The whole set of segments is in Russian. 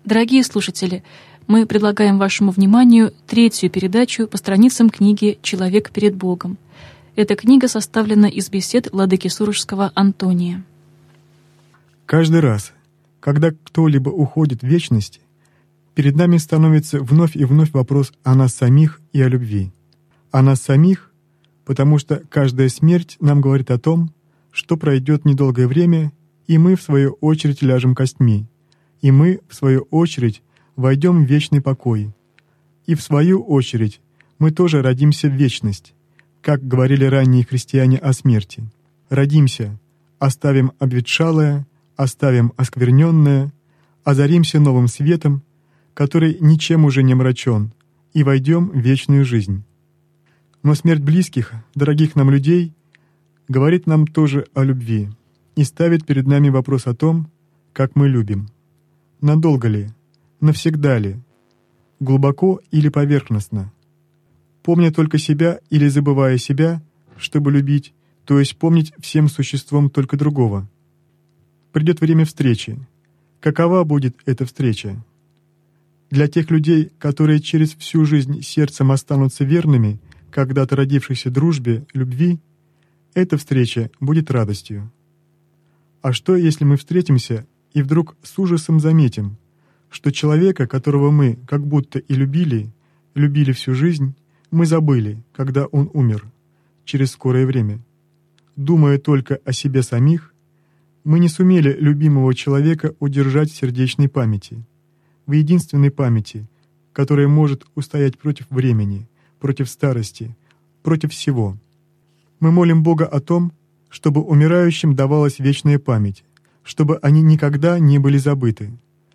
Дорогие слушатели, мы предлагаем вашему вниманию третью передачу по страницам книги «Человек перед Богом». Эта книга составлена из бесед владыки Сурожского Антония. Каждый раз, когда кто-либо уходит в вечность, перед нами становится вновь и вновь вопрос о нас самих и о любви. О нас самих, потому что каждая смерть нам говорит о том, что пройдет недолгое время, и мы, в свою очередь, ляжем костьми, и мы, в свою очередь, войдем в вечный покой. И в свою очередь мы тоже родимся в вечность, как говорили ранние христиане о смерти. Родимся, оставим обветшалое, оставим оскверненное, озаримся новым светом, который ничем уже не мрачен, и войдем в вечную жизнь. Но смерть близких, дорогих нам людей, говорит нам тоже о любви и ставит перед нами вопрос о том, как мы любим. Надолго ли? Навсегда ли? Глубоко или поверхностно? Помня только себя или забывая себя, чтобы любить, то есть помнить всем существом только другого. Придет время встречи. Какова будет эта встреча? Для тех людей, которые через всю жизнь сердцем останутся верными когда-то родившейся дружбе, любви, эта встреча будет радостью. А что, если мы встретимся и вдруг с ужасом заметим, что человека, которого мы как будто и любили всю жизнь, мы забыли, когда он умер, через скорое время. Думая только о себе самих, мы не сумели любимого человека удержать в сердечной памяти, в единственной памяти, которая может устоять против времени, против старости, против всего. Мы молим Бога о том, чтобы умирающим давалась вечная память, чтобы они никогда не были забыты.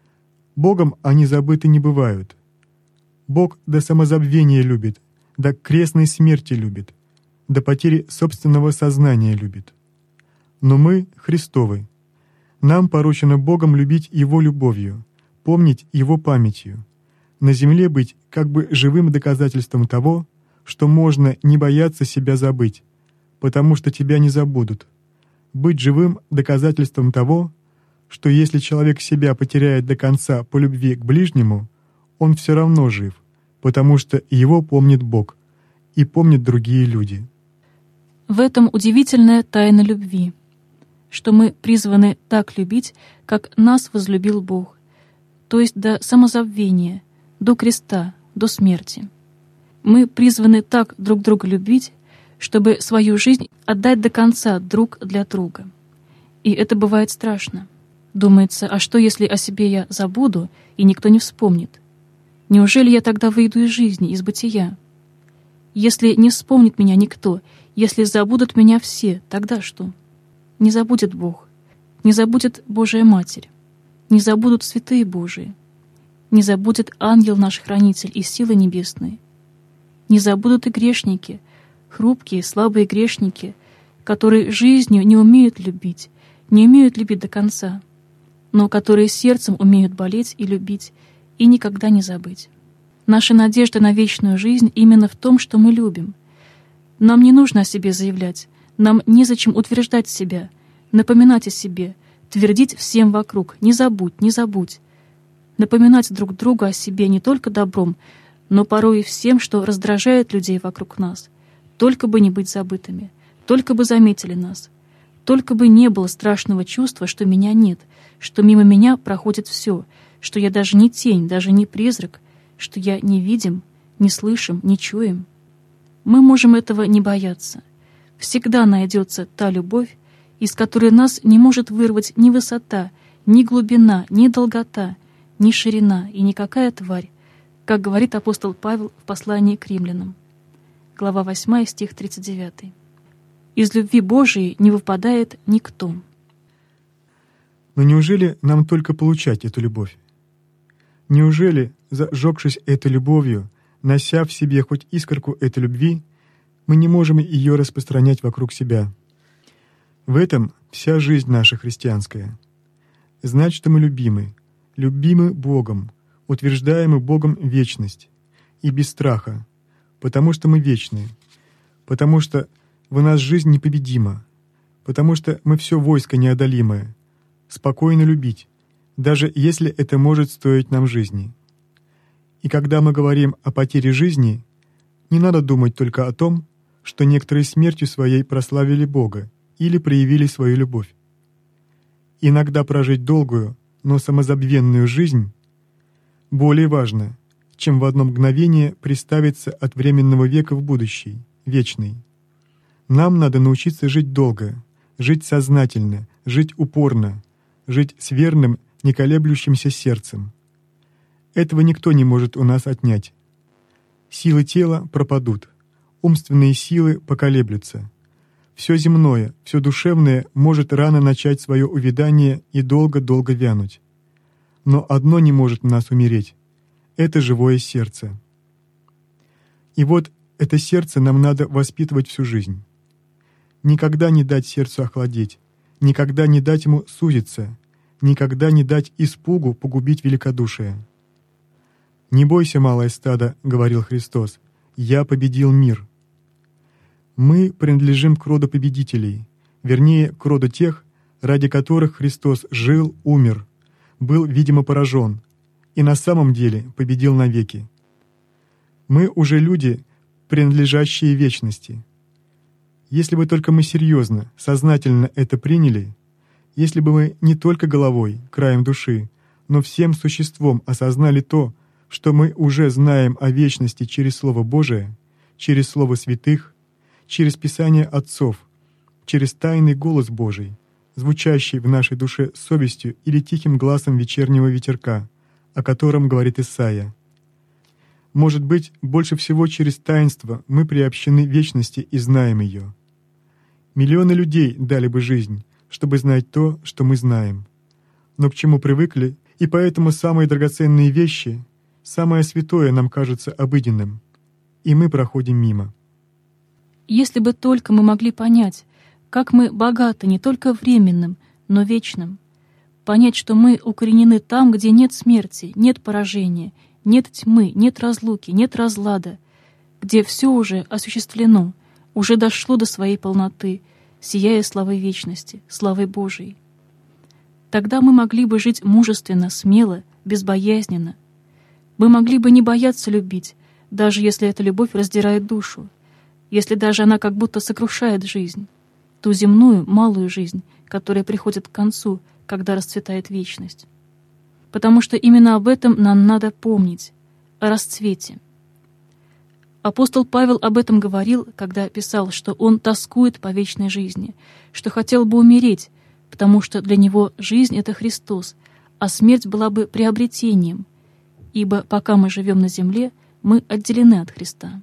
Богом они забыты не бывают. Бог до самозабвения любит, до крестной смерти любит, до потери собственного сознания любит. Но мы Христовы. Нам поручено Богом любить Его любовью, помнить Его памятью, на земле быть как бы живым доказательством того, что можно не бояться себя забыть, потому что тебя не забудут, быть живым доказательством того, что если человек себя потеряет до конца по любви к ближнему, он все равно жив, потому что его помнит Бог и помнят другие люди. В этом удивительная тайна любви, что мы призваны так любить, как нас возлюбил Бог, то есть до самозабвения, до креста, до смерти. Мы призваны так друг друга любить, чтобы свою жизнь отдать до конца друг для друга. И это бывает страшно. Думается, а что, если о себе я забуду, и никто не вспомнит? Неужели я тогда выйду из жизни, из бытия? Если не вспомнит меня никто, если забудут меня все, тогда что? Не забудет Бог, не забудет Божия Матерь, не забудут святые Божии, не забудет ангел наш хранитель и силы небесные, не забудут и грешники, хрупкие, слабые грешники, которые жизнью не умеют любить до конца, но которые сердцем умеют болеть и любить, и никогда не забыть. Наша надежда на вечную жизнь именно в том, что мы любим. Нам не нужно о себе заявлять, нам незачем утверждать себя, напоминать о себе, твердить всем вокруг «не забудь, не забудь». Напоминать друг другу о себе не только добром, но порой и всем, что раздражает людей вокруг нас. Только бы не быть забытыми, только бы заметили нас, только бы не было страшного чувства, что меня нет, что мимо меня проходит все, что я даже не тень, даже не призрак, что я не видим, не слышим, не чуем. Мы можем этого не бояться. Всегда найдется та любовь, из которой нас не может вырвать ни высота, ни глубина, ни долгота, ни ширина и никакая тварь, как говорит апостол Павел в послании к римлянам. Глава 8, стих 39. Из любви Божией не выпадает никто. Но неужели нам только получать эту любовь? Неужели, зажегшись этой любовью, нося в себе хоть искорку этой любви, мы не можем ее распространять вокруг себя? В этом вся жизнь наша христианская. Знать, что мы любимы Богом, утверждаемы Богом вечность, и без страха, потому что мы вечны, потому что в нас жизнь непобедима, потому что мы все войско неодолимое, спокойно любить, даже если это может стоить нам жизни. И когда мы говорим о потере жизни, не надо думать только о том, что некоторые смертью своей прославили Бога или проявили свою любовь. Иногда прожить долгую, но самозабвенную жизнь более важно, чем в одно мгновение приставиться от временного века в будущий, вечный. Нам надо научиться жить долго, жить сознательно, жить упорно, жить с верным, неколеблющимся сердцем. Этого никто не может у нас отнять. Силы тела пропадут, умственные силы поколеблются. Все земное, все душевное может рано начать свое увядание и долго-долго вянуть. Но одно не может в нас умереть — это живое сердце. И вот это сердце нам надо воспитывать всю жизнь. Никогда не дать сердцу охладеть, никогда не дать ему сузиться, никогда не дать испугу погубить великодушие. «Не бойся, малое стадо», — говорил Христос, — «я победил мир». Мы принадлежим к роду победителей, вернее, к роду тех, ради которых Христос жил, умер, был, видимо, поражен и на самом деле победил навеки. Мы уже люди, принадлежащие вечности. Если бы только мы серьезно, сознательно это приняли, если бы мы не только головой, краем души, но всем существом осознали то, что мы уже знаем о вечности через Слово Божие, через Слово святых, через Писание отцов, через тайный голос Божий, звучащий в нашей душе совестью или тихим гласом вечернего ветерка, о котором говорит Исаия. Может быть, больше всего через таинство мы приобщены вечности и знаем ее. Миллионы людей дали бы жизнь, чтобы знать то, что мы знаем. Но к чему привыкли, и поэтому самые драгоценные вещи, самое святое нам кажется обыденным, и мы проходим мимо. Если бы только мы могли понять, как мы богаты не только временным, но вечным, понять, что мы укоренены там, где нет смерти, нет поражения, нет тьмы, нет разлуки, нет разлада, где все уже осуществлено, уже дошло до своей полноты, сияя славой вечности, славой Божией. Тогда мы могли бы жить мужественно, смело, безбоязненно. Мы могли бы не бояться любить, даже если эта любовь раздирает душу, если даже она как будто сокрушает жизнь, ту земную, малую жизнь, которая приходит к концу, когда расцветает вечность. Потому что именно об этом нам надо помнить, о расцвете. Апостол Павел об этом говорил, когда писал, что он тоскует по вечной жизни, что хотел бы умереть, потому что для него жизнь — это Христос, а смерть была бы приобретением, ибо пока мы живем на земле, мы отделены от Христа.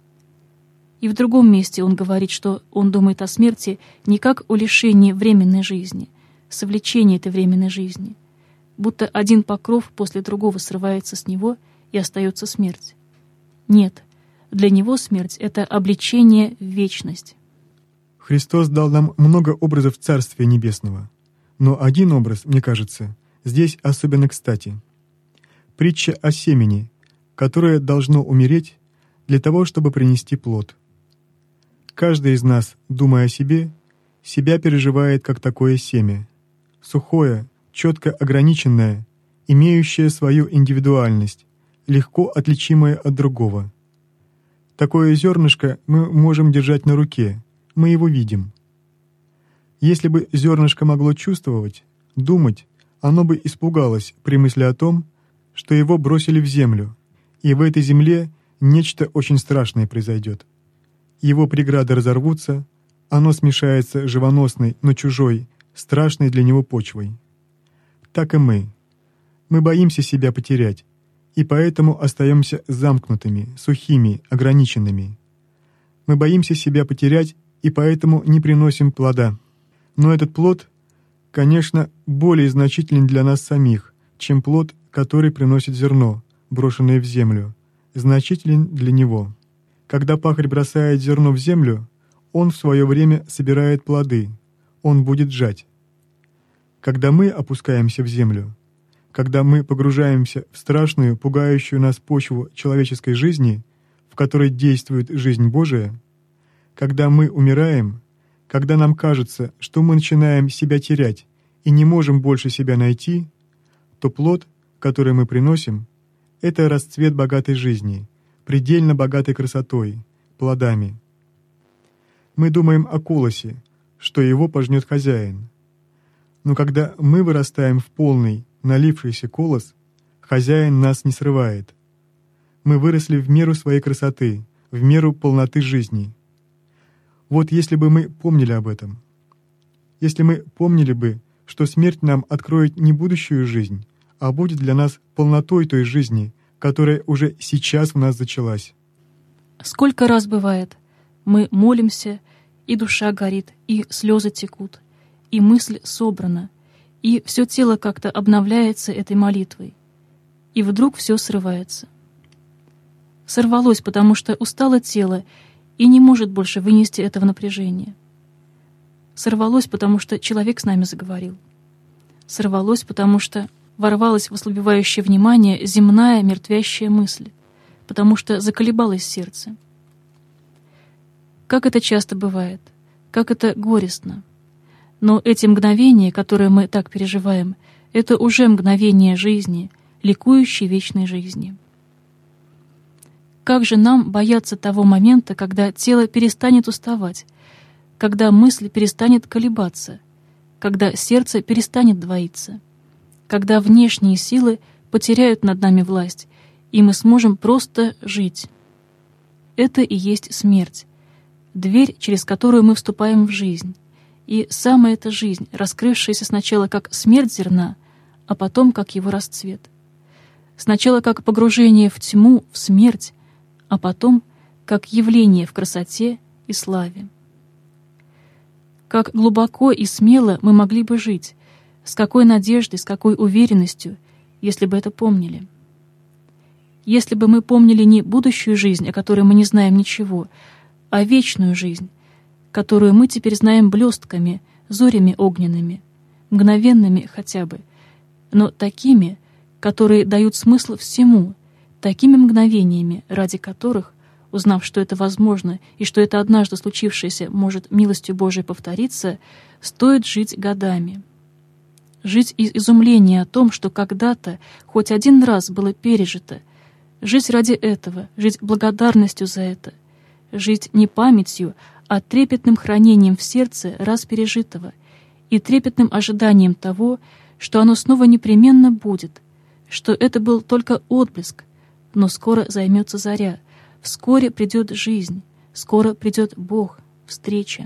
И в другом месте он говорит, что он думает о смерти не как о лишении временной жизни, совлечении этой временной жизни, будто один покров после другого срывается с него и остается смерть. Нет, для него смерть — это облечение в вечность. Христос дал нам много образов Царствия Небесного, но один образ, мне кажется, здесь особенно кстати. Притча о семени, которое должно умереть для того, чтобы принести плод. Каждый из нас, думая о себе, себя переживает как такое семя, сухое, четко ограниченное, имеющее свою индивидуальность, легко отличимое от другого. Такое зернышко мы можем держать на руке, мы его видим. Если бы зернышко могло чувствовать, думать, оно бы испугалось при мысли о том, что его бросили в землю, и в этой земле нечто очень страшное произойдет. Его преграды разорвутся, оно смешается с живоносной, но чужой, страшной для него почвой. Так и мы. Мы боимся себя потерять, и поэтому остаемся замкнутыми, сухими, ограниченными. Мы боимся себя потерять, и поэтому не приносим плода. Но этот плод, конечно, более значителен для нас самих, чем плод, который приносит зерно, брошенное в землю, значителен для него. Когда пахарь бросает зерно в землю, он в свое время собирает плоды, он будет жать. Когда мы опускаемся в землю, когда мы погружаемся в страшную, пугающую нас почву человеческой жизни, в которой действует жизнь Божия, когда мы умираем, когда нам кажется, что мы начинаем себя терять и не можем больше себя найти, то плод, который мы приносим, это расцвет богатой жизни, предельно богатой красотой, плодами. Мы думаем о колосе, что его пожнет хозяин. Но когда мы вырастаем в полный, налившийся колос, хозяин нас не срывает. Мы выросли в меру своей красоты, в меру полноты жизни. Вот если бы мы помнили об этом, если мы помнили бы, что смерть нам откроет не будущую жизнь, а будет для нас полнотой той жизни, которая уже сейчас в нас зачалась. Сколько раз бывает, мы молимся, и душа горит, и слезы текут, и мысль собрана, и все тело как-то обновляется этой молитвой. И вдруг все срывается. Сорвалось, потому что устало тело и не может больше вынести этого напряжения. Сорвалось, потому что человек с нами заговорил. Сорвалось, потому что ворвалась в ослабевающее внимание земная мертвящая мысль, потому что заколебалось сердце. Как это часто бывает, как это горестно. Но эти мгновения, которые мы так переживаем, это уже мгновения жизни, ликующей вечной жизни. Как же нам бояться того момента, когда тело перестанет уставать, когда мысль перестанет колебаться, когда сердце перестанет двоиться, когда внешние силы потеряют над нами власть, и мы сможем просто жить. Это и есть смерть, дверь, через которую мы вступаем в жизнь. И самая эта жизнь, раскрывшаяся сначала как смерть зерна, а потом как его расцвет. Сначала как погружение в тьму, в смерть, а потом как явление в красоте и славе. Как глубоко и смело мы могли бы жить, с какой надеждой, с какой уверенностью, если бы это помнили. Если бы мы помнили не будущую жизнь, о которой мы не знаем ничего, а вечную жизнь, которую мы теперь знаем блестками, зорями огненными, мгновенными хотя бы, но такими, которые дают смысл всему, такими мгновениями, ради которых, узнав, что это возможно и что это однажды случившееся может милостью Божией повториться, стоит жить годами. Жить из изумления о том, что когда-то хоть один раз было пережито, жить ради этого, жить благодарностью за это, жить не памятью, а трепетным хранением в сердце раз пережитого и трепетным ожиданием того, что оно снова непременно будет, что это был только отблеск, но скоро займется заря, вскоре придет жизнь, скоро придет Бог, встреча.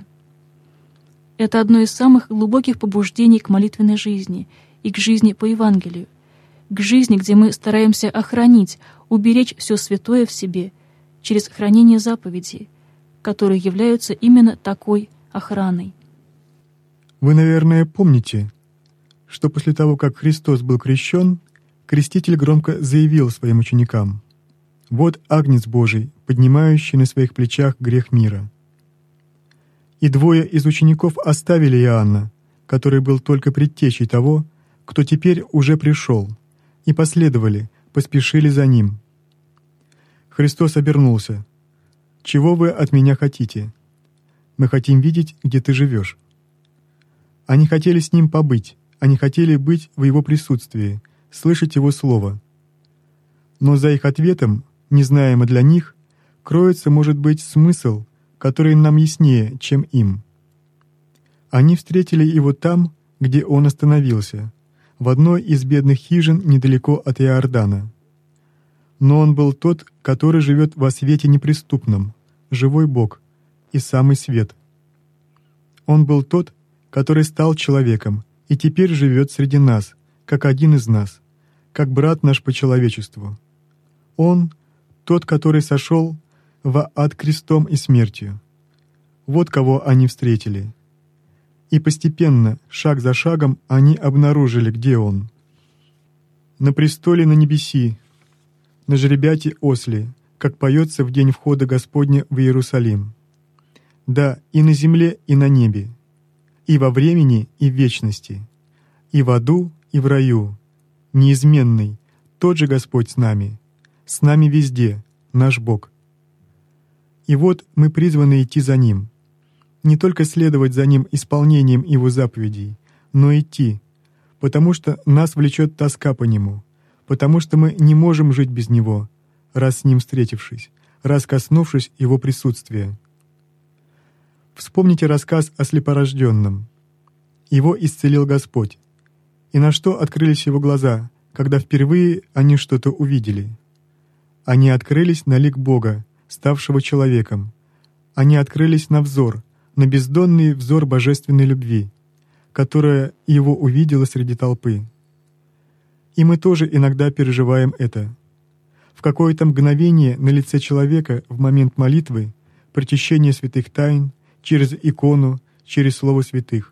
Это одно из самых глубоких побуждений к молитвенной жизни и к жизни по Евангелию, к жизни, где мы стараемся охранить, уберечь все святое в себе через хранение заповедей, которые являются именно такой охраной. Вы, наверное, помните, что после того, как Христос был крещен, Креститель громко заявил своим ученикам: «Вот Агнец Божий, поднимающий на своих плечах грех мира». И двое из учеников оставили Иоанна, который был только предтечей того, кто теперь уже пришел, и последовали, поспешили за ним. Христос обернулся: «Чего вы от меня хотите? Мы хотим видеть, где ты живешь». Они хотели с ним побыть, они хотели быть в его присутствии, слышать его слово. Но за их ответом, незнаемо для них, кроется, может быть, смысл, который нам яснее, чем им. Они встретили его там, где он остановился, в одной из бедных хижин недалеко от Иордана. Но он был тот, который живет во свете неприступном, живой Бог и самый свет. Он был тот, который стал человеком и теперь живет среди нас, как один из нас, как брат наш по человечеству. Он — тот, который сошел в ад крестом и смертью. Вот кого они встретили. И постепенно, шаг за шагом, они обнаружили, где он. На престоле на небеси, на жеребяте осле, как поется в день входа Господня в Иерусалим. Да, и на земле, и на небе, и во времени, и в вечности, и в аду, и в раю, неизменный, тот же Господь с нами везде, наш Бог. И вот мы призваны идти за Ним, не только следовать за Ним исполнением Его заповедей, но идти, потому что нас влечет тоска по Нему, потому что мы не можем жить без Него, раз с Ним встретившись, раз коснувшись Его присутствия. Вспомните рассказ о слепорожденном. Его исцелил Господь. И на что открылись его глаза, когда впервые они что-то увидели? Они открылись на лик Бога, ставшего человеком. Они открылись на взор, на бездонный взор божественной любви, которая его увидела среди толпы. И мы тоже иногда переживаем это. В какое-то мгновение на лице человека в момент молитвы, причащения святых тайн, через икону, через слово святых.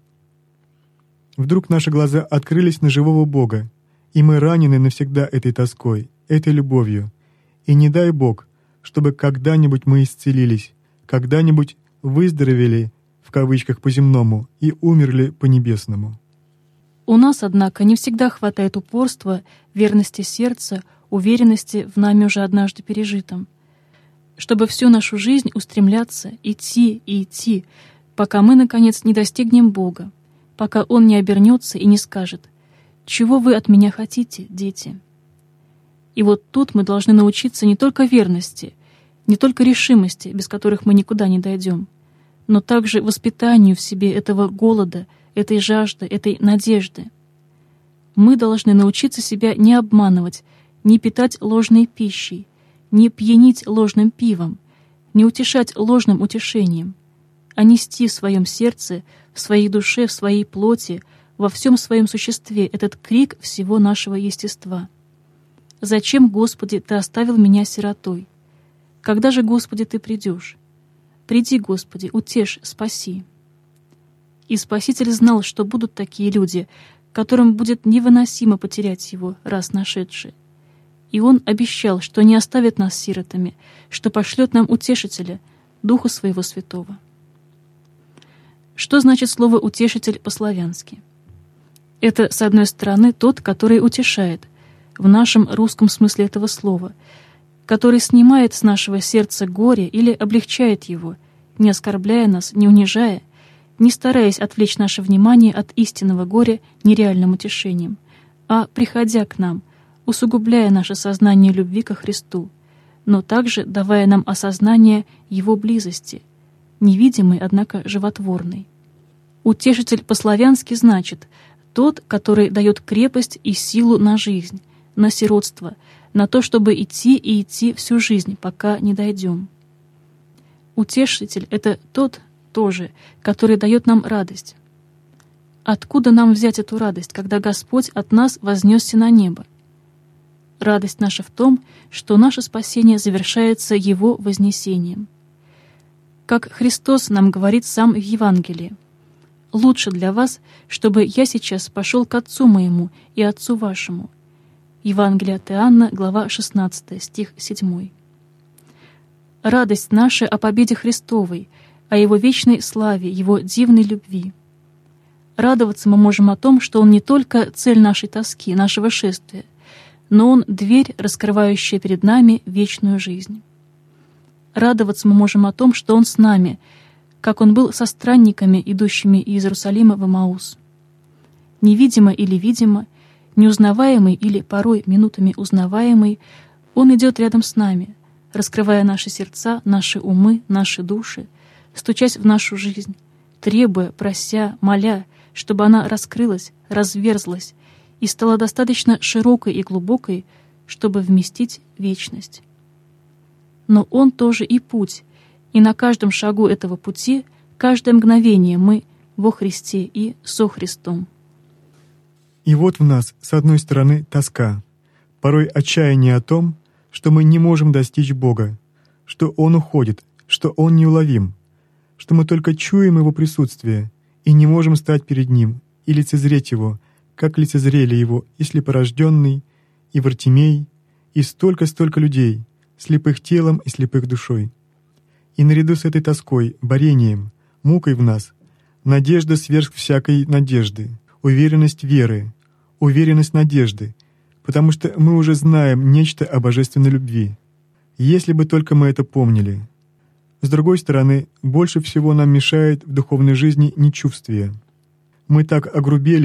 Вдруг наши глаза открылись на живого Бога, и мы ранены навсегда этой тоской, этой любовью. И не дай Бог, чтобы когда-нибудь мы исцелились, когда-нибудь выздоровели, в кавычках, по-земному, и умерли по-небесному. У нас, однако, не всегда хватает упорства, верности сердца, уверенности в нами уже однажды пережитом, чтобы всю нашу жизнь устремляться, идти и идти, пока мы, наконец, не достигнем Бога, пока Он не обернется и не скажет: «Чего вы от меня хотите, дети?» И вот тут мы должны научиться не только верности, не только решимости, без которых мы никуда не дойдем, но также воспитанию в себе этого голода, этой жажды, этой надежды. Мы должны научиться себя не обманывать, не питать ложной пищей, не пьянить ложным пивом, не утешать ложным утешением, а нести в своем сердце, в своей душе, в своей плоти, во всем своем существе этот крик всего нашего естества. «Зачем, Господи, Ты оставил меня сиротой? Когда же, Господи, Ты придешь? Приди, Господи, утешь, спаси». И Спаситель знал, что будут такие люди, которым будет невыносимо потерять Его, раз нашедшие. И Он обещал, что не оставит нас сиротами, что пошлет нам Утешителя, Духа Своего Святого. Что значит слово «утешитель» по-славянски? Это, с одной стороны, тот, который утешает, в нашем русском смысле этого слова, который снимает с нашего сердца горе или облегчает его, не оскорбляя нас, не унижая, не стараясь отвлечь наше внимание от истинного горя нереальным утешением, а приходя к нам, усугубляя наше сознание любви ко Христу, но также давая нам осознание Его близости, невидимой, однако животворной. Утешитель по-славянски значит тот, который дает крепость и силу на жизнь, на сиротство, на то, чтобы идти и идти всю жизнь, пока не дойдем. Утешитель — это тот тоже, который дает нам радость. Откуда нам взять эту радость, когда Господь от нас вознесся на небо? Радость наша в том, что наше спасение завершается Его вознесением. Как Христос нам говорит сам в Евангелии: «Лучше для вас, чтобы я сейчас пошел к Отцу моему и Отцу вашему». Евангелие от Иоанна, глава 16, стих 7. Радость наша о победе Христовой, о Его вечной славе, Его дивной любви. Радоваться мы можем о том, что Он не только цель нашей тоски, нашего шествия, но Он — дверь, раскрывающая перед нами вечную жизнь. Радоваться мы можем о том, что Он с нами, как Он был со странниками, идущими из Иерусалима в Эмаус. Невидимо или видимо, неузнаваемый или порой минутами узнаваемый, Он идет рядом с нами, раскрывая наши сердца, наши умы, наши души, стучась в нашу жизнь, требуя, прося, моля, чтобы она раскрылась, разверзлась и стала достаточно широкой и глубокой, чтобы вместить вечность. Но Он тоже и путь, и на каждом шагу этого пути, каждое мгновение мы во Христе и со Христом. И вот в нас, с одной стороны, тоска, порой отчаяние о том, что мы не можем достичь Бога, что Он уходит, что Он неуловим, что мы только чуем Его присутствие и не можем стать перед Ним и лицезреть Его, как лицезрели Его и слепорожденный, и Вартимей, и столько-столько людей, слепых телом и слепых душой. И наряду с этой тоской, борением, мукой в нас, надежда сверх всякой надежды, уверенность веры, уверенность надежды, потому что мы уже знаем нечто о божественной любви. Если бы только мы это помнили. С другой стороны, больше всего нам мешает в духовной жизни нечувствие. Мы так огрубели,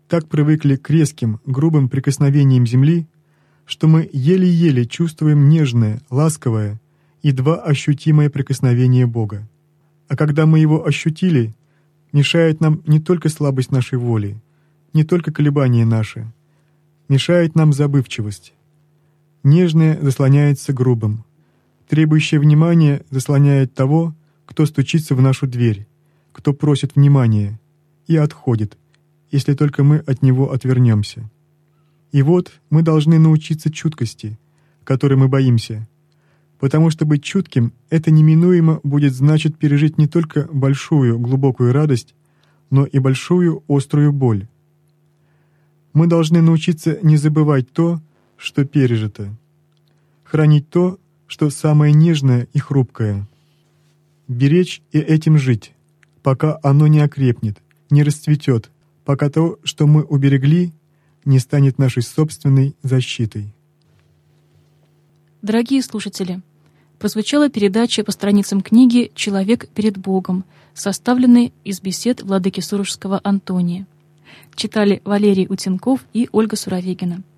так привыкли к резким, грубым прикосновениям земли, что мы еле-еле чувствуем нежное, ласковое, едва ощутимое прикосновение Бога. А когда мы его ощутили, мешает нам не только слабость нашей воли, не только колебания наши, мешает нам забывчивость. Нежное заслоняется грубым, требующее внимания заслоняет того, кто стучится в нашу дверь, кто просит внимания, и отходит, если только мы от него отвернемся. И вот мы должны научиться чуткости, которой мы боимся, потому что быть чутким — это неминуемо будет значить пережить не только большую глубокую радость, но и большую острую боль. Мы должны научиться не забывать то, что пережито, хранить то, что самое нежное и хрупкое, беречь и этим жить, пока оно не окрепнет, не расцветет, пока то, что мы уберегли, не станет нашей собственной защитой. Дорогие слушатели, прозвучала передача по страницам книги «Человек перед Богом», составленной из бесед владыки Сурожского Антония. Читали Валерий Утенков и Ольга Суровегина.